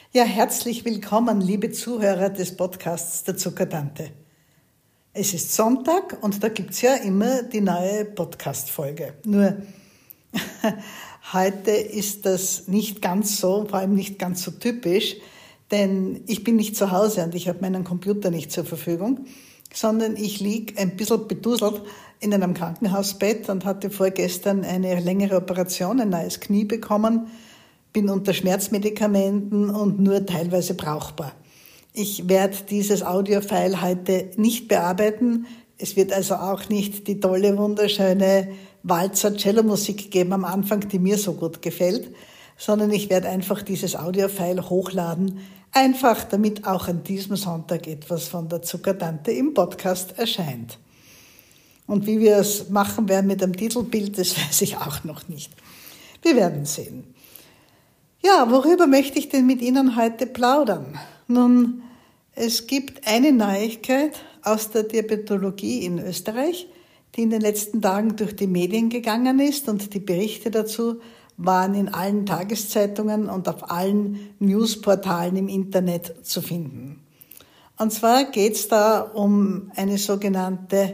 Ja, herzlich willkommen, liebe Zuhörer des Podcasts der Zuckertante. Es ist Sonntag und da gibt's ja immer die neue Podcast-Folge. Nur heute ist das nicht ganz so, vor allem nicht ganz so typisch, denn ich bin nicht zu Hause und ich habe meinen Computer nicht zur Verfügung, sondern ich liege ein bisschen beduselt in einem Krankenhausbett und hatte vorgestern eine längere Operation, ein neues Knie bekommen, bin unter Schmerzmedikamenten und nur teilweise brauchbar. Ich werde dieses Audiofile heute nicht bearbeiten. Es wird also auch nicht die tolle, wunderschöne Walzer-Cello-Musik geben am Anfang, die mir so gut gefällt, sondern ich werde einfach dieses Audiofile hochladen, einfach damit auch an diesem Sonntag etwas von der Zuckertante im Podcast erscheint. Und wie wir es machen werden mit dem Titelbild, das weiß ich auch noch nicht. Wir werden sehen. Ja, worüber möchte ich denn mit Ihnen heute plaudern? Nun, es gibt eine Neuigkeit aus der Diabetologie in Österreich, die in den letzten Tagen durch die Medien gegangen ist und die Berichte dazu waren in allen Tageszeitungen und auf allen Newsportalen im Internet zu finden. Und zwar geht es da um eine sogenannte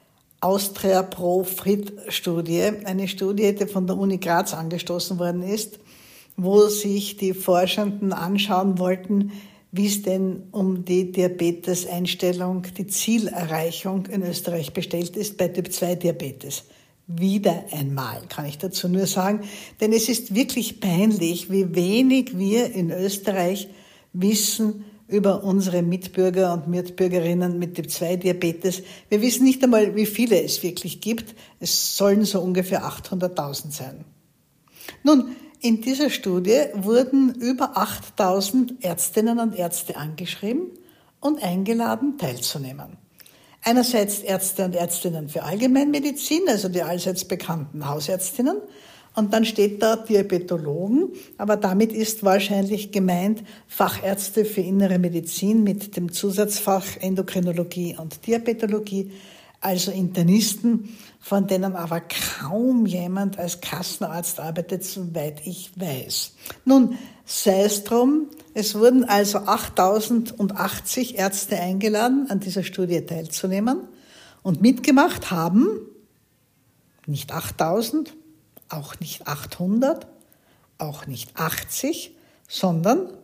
Austria-Pro-Frit-Studie, eine Studie, die von der Uni Graz angestoßen worden ist, wo sich die Forschenden anschauen wollten, wie es denn um die Diabeteseinstellung, die Zielerreichung in Österreich bestellt ist bei Typ-2-Diabetes. Wieder einmal, kann ich dazu nur sagen, denn es ist wirklich peinlich, wie wenig wir in Österreich wissen über unsere Mitbürger und Mitbürgerinnen mit Typ-2-Diabetes. Wir wissen nicht einmal, wie viele es wirklich gibt. Es sollen so ungefähr 800.000 sein. Nun, in dieser Studie wurden über 8.000 Ärztinnen und Ärzte angeschrieben und eingeladen, teilzunehmen. Einerseits Ärzte und Ärztinnen für Allgemeinmedizin, also die allseits bekannten Hausärztinnen, und dann steht da Diabetologen, aber damit ist wahrscheinlich gemeint Fachärzte für innere Medizin mit dem Zusatzfach Endokrinologie und Diabetologie, also Internisten, von denen aber kaum jemand als Kassenarzt arbeitet, soweit ich weiß. Nun, sei es drum, es wurden also 8.080 Ärzte eingeladen, an dieser Studie teilzunehmen und mitgemacht haben nicht 8.000, auch nicht 800, auch nicht 80, sondern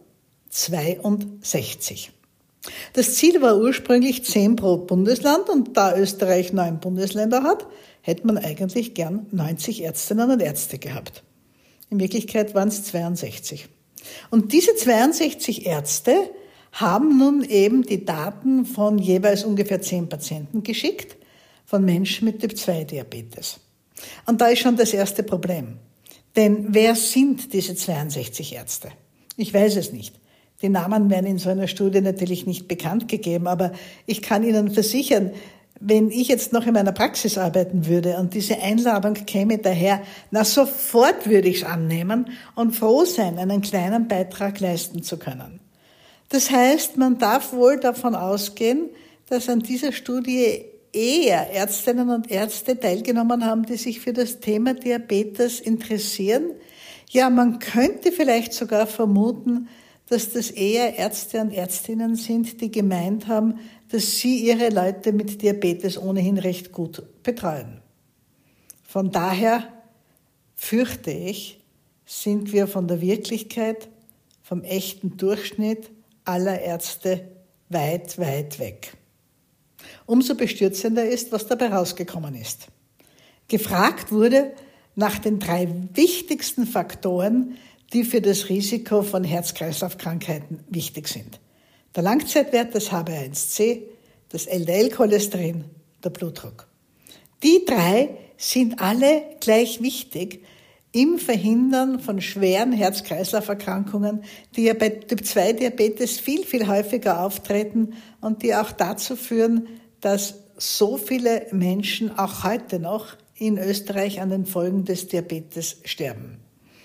62. Das Ziel war ursprünglich 10 pro Bundesland und da Österreich 9 Bundesländer hat, hätte man eigentlich gern 90 Ärztinnen und Ärzte gehabt. In Wirklichkeit waren es 62. Und diese 62 Ärzte haben nun eben die Daten von jeweils ungefähr 10 Patienten geschickt, von Menschen mit Typ-2-Diabetes. Und da ist schon das erste Problem. Denn wer sind diese 62 Ärzte? Ich weiß es nicht. Die Namen werden in so einer Studie natürlich nicht bekannt gegeben, aber ich kann Ihnen versichern, wenn ich jetzt noch in meiner Praxis arbeiten würde und diese Einladung käme daher, sofort würde ich es annehmen und froh sein, einen kleinen Beitrag leisten zu können. Das heißt, man darf wohl davon ausgehen, dass an dieser Studie eher Ärztinnen und Ärzte teilgenommen haben, die sich für das Thema Diabetes interessieren. Ja, man könnte vielleicht sogar vermuten, dass das eher Ärzte und Ärztinnen sind, die gemeint haben, dass sie ihre Leute mit Diabetes ohnehin recht gut betreuen. Von daher fürchte ich, sind wir von der Wirklichkeit, vom echten Durchschnitt aller Ärzte weit, weit weg. Umso bestürzender ist, was dabei rausgekommen ist. Gefragt wurde nach den 3 wichtigsten Faktoren, die für das Risiko von Herz-Kreislauf-Krankheiten wichtig sind. Der Langzeitwert, das HbA1c, das LDL-Cholesterin, der Blutdruck. Die 3 sind alle gleich wichtig im Verhindern von schweren Herz-Kreislauf-Erkrankungen, die ja bei Typ-2-Diabetes viel, viel häufiger auftreten und die auch dazu führen, dass so viele Menschen auch heute noch in Österreich an den Folgen des Diabetes sterben.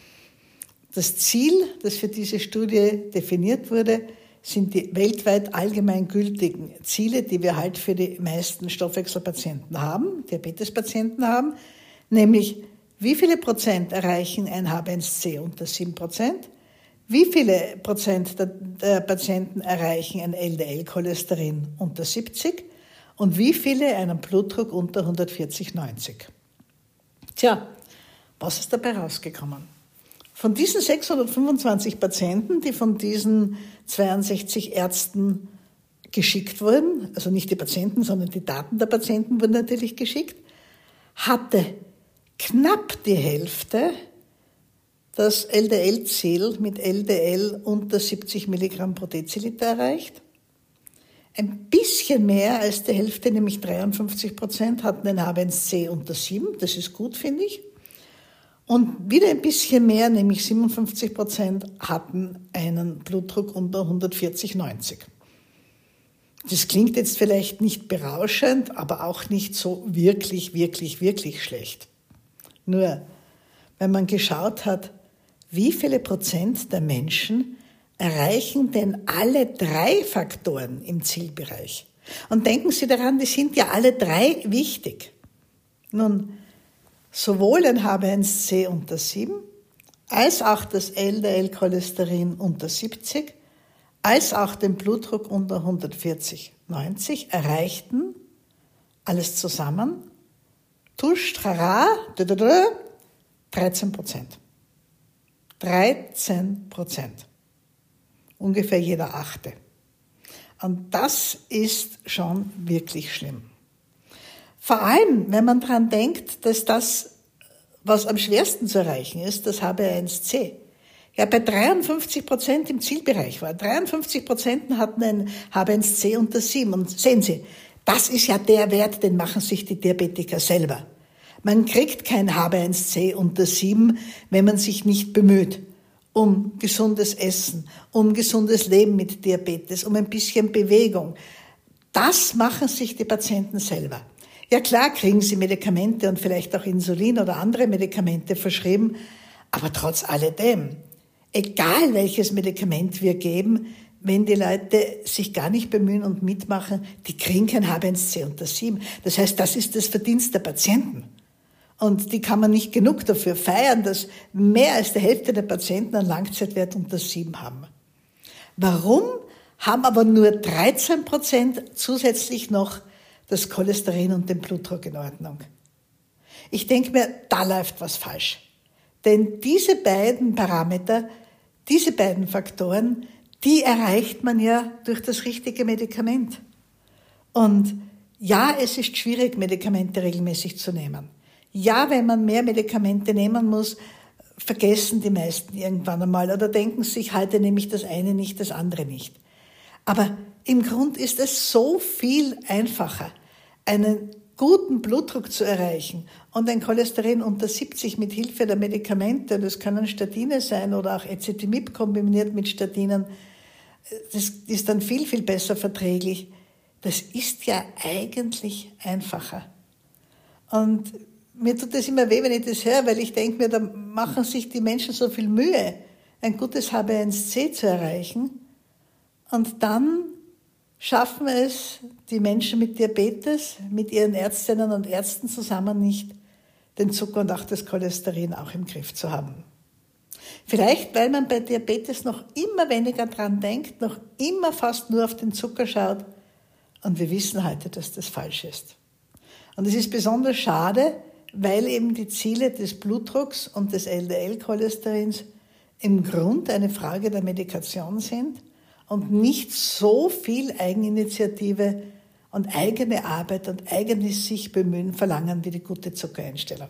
Das Ziel, das für diese Studie definiert wurde, sind die weltweit allgemeingültigen Ziele, die wir halt für die meisten Stoffwechselpatienten haben, Diabetespatienten haben, nämlich wie viele Prozent erreichen ein HbA1c unter 7%, Wie viele Prozent der Patienten erreichen ein LDL-Cholesterin unter 70 und wie viele einen Blutdruck unter 140/90? Tja, was ist dabei rausgekommen? Von diesen 625 Patienten, die von diesen 62 Ärzten geschickt wurden, also nicht die Patienten, sondern die Daten der Patienten wurden natürlich geschickt, hatte knapp die Hälfte das LDL-Ziel mit LDL unter 70 Milligramm pro Deziliter erreicht. Ein bisschen mehr als die Hälfte, nämlich 53%, hatten ein HbA1c unter 7. Das ist gut, finde ich. Und wieder ein bisschen mehr, nämlich 57%, hatten einen Blutdruck unter 140/90. Das klingt jetzt vielleicht nicht berauschend, aber auch nicht so wirklich, wirklich, wirklich schlecht. Nur, wenn man geschaut hat, wie viele Prozent der Menschen erreichen denn alle 3 Faktoren im Zielbereich? Und denken Sie daran, die sind ja alle 3 wichtig. Nun, sowohl ein HbA1c unter 7, als auch das LDL-Cholesterin unter 70, als auch den Blutdruck unter 140/90 erreichten, alles zusammen, tusch, trara, 13%. 13%. Ungefähr jeder 8. Und das ist schon wirklich schlimm. Vor allem, wenn man daran denkt, dass das, was am schwersten zu erreichen ist, das HbA1c, ja bei 53% im Zielbereich war. 53% hatten ein HbA1c unter 7. Und sehen Sie, das ist ja der Wert, den machen sich die Diabetiker selber. Man kriegt kein HbA1c unter 7, wenn man sich nicht bemüht um gesundes Essen, um gesundes Leben mit Diabetes, um ein bisschen Bewegung. Das machen sich die Patienten selber. Ja klar kriegen sie Medikamente und vielleicht auch Insulin oder andere Medikamente verschrieben, aber trotz alledem, egal welches Medikament wir geben, wenn die Leute sich gar nicht bemühen und mitmachen, die kriegen kein HbA1c unter 7. Das heißt, das ist das Verdienst der Patienten. Und die kann man nicht genug dafür feiern, dass mehr als die Hälfte der Patienten einen Langzeitwert unter 7 haben. Warum haben aber nur 13% zusätzlich noch das Cholesterin und den Blutdruck in Ordnung? Ich denke mir, da läuft was falsch. Denn diese beiden Parameter, diese beiden Faktoren, die erreicht man ja durch das richtige Medikament. Und ja, es ist schwierig, Medikamente regelmäßig zu nehmen. Ja, wenn man mehr Medikamente nehmen muss, vergessen die meisten irgendwann einmal oder denken sich, heute nehme ich das eine nicht, das andere nicht. Aber im Grund ist es so viel einfacher, einen guten Blutdruck zu erreichen und ein Cholesterin unter 70 mit Hilfe der Medikamente, das können Statine sein oder auch Ezetimibe kombiniert mit Statinen, das ist dann viel, viel besser verträglich. Das ist ja eigentlich einfacher. Und mir tut das immer weh, wenn ich das höre, weil ich denke mir, da machen sich die Menschen so viel Mühe, ein gutes HbA1c zu erreichen. Und dann schaffen es die Menschen mit Diabetes, mit ihren Ärztinnen und Ärzten zusammen nicht, den Zucker und auch das Cholesterin auch im Griff zu haben. Vielleicht, weil man bei Diabetes noch immer weniger dran denkt, noch immer fast nur auf den Zucker schaut. Und wir wissen heute, dass das falsch ist. Und es ist besonders schade, weil eben die Ziele des Blutdrucks und des LDL-Cholesterins im Grund eine Frage der Medikation sind und nicht so viel Eigeninitiative und eigene Arbeit und eigenes sich bemühen verlangen wie die gute Zuckereinstellung.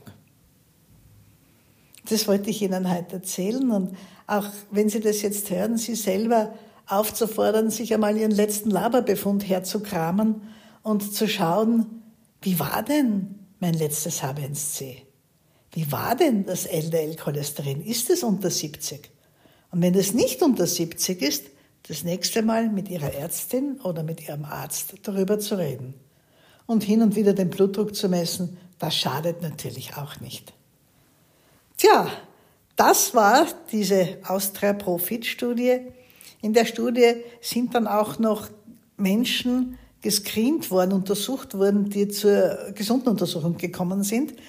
Das wollte ich Ihnen heute erzählen und auch wenn Sie das jetzt hören, Sie selber aufzufordern, sich einmal Ihren letzten Laborbefund herzukramen und zu schauen, wie war denn mein letztes HbA1c? Wie war denn das LDL-Cholesterin? Ist es unter 70? Und wenn es nicht unter 70 ist, das nächste Mal mit Ihrer Ärztin oder mit Ihrem Arzt darüber zu reden. Und hin und wieder den Blutdruck zu messen, das schadet natürlich auch nicht. Tja, das war diese Austria Pro-Fit-Studie. In der Studie sind dann auch noch Menschen gescreent worden, untersucht worden, die zur gesunden Untersuchung gekommen sind.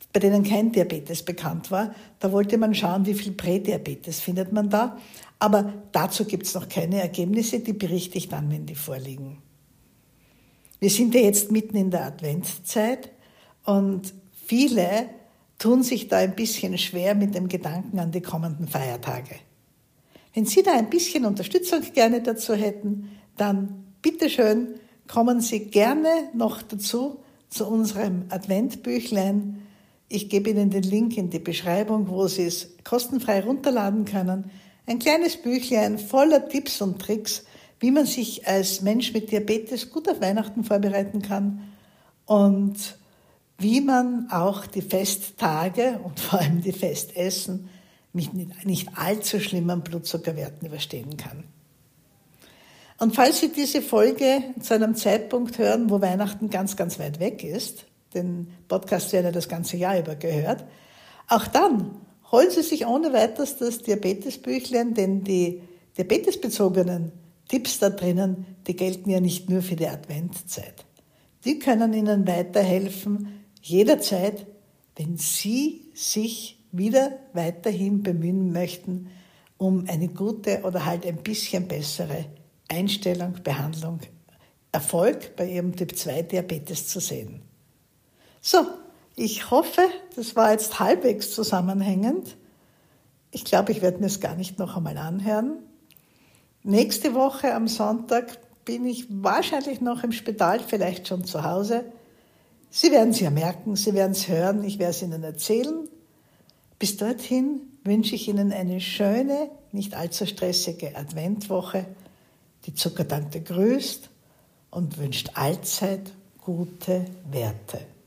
bei denen kein Diabetes bekannt war. Da wollte man schauen, wie viel Prädiabetes findet man da. Aber dazu gibt es noch keine Ergebnisse, die berichte ich dann, wenn die vorliegen. Wir sind ja jetzt mitten in der Adventszeit und viele tun sich da ein bisschen schwer mit dem Gedanken an die kommenden Feiertage. Wenn Sie da ein bisschen Unterstützung gerne dazu hätten, dann bitteschön kommen Sie gerne noch dazu zu unserem Adventbüchlein. Ich gebe Ihnen den Link in die Beschreibung, wo Sie es kostenfrei runterladen können. Ein kleines Büchlein voller Tipps und Tricks, wie man sich als Mensch mit Diabetes gut auf Weihnachten vorbereiten kann und wie man auch die Festtage und vor allem die Festessen mit nicht allzu schlimmen Blutzuckerwerten überstehen kann. Und falls Sie diese Folge zu einem Zeitpunkt hören, wo Weihnachten ganz, ganz weit weg ist, den Podcast werden ja das ganze Jahr über gehört, auch dann holen Sie sich ohne weiteres das Diabetesbüchlein, denn die diabetesbezogenen Tipps da drinnen, die gelten ja nicht nur für die Adventzeit. Die können Ihnen weiterhelfen, jederzeit, wenn Sie sich wieder weiterhin bemühen möchten, um eine gute oder halt ein bisschen bessere Einstellung, Behandlung, Erfolg bei Ihrem Typ-2-Diabetes zu sehen. So, ich hoffe, das war jetzt halbwegs zusammenhängend. Ich glaube, ich werde mir es gar nicht noch einmal anhören. Nächste Woche am Sonntag bin ich wahrscheinlich noch im Spital, vielleicht schon zu Hause. Sie werden es ja merken, Sie werden es hören, ich werde es Ihnen erzählen. Bis dorthin wünsche ich Ihnen eine schöne, nicht allzu stressige Adventwoche. Die Zuckertante grüßt und wünscht allzeit gute Werte.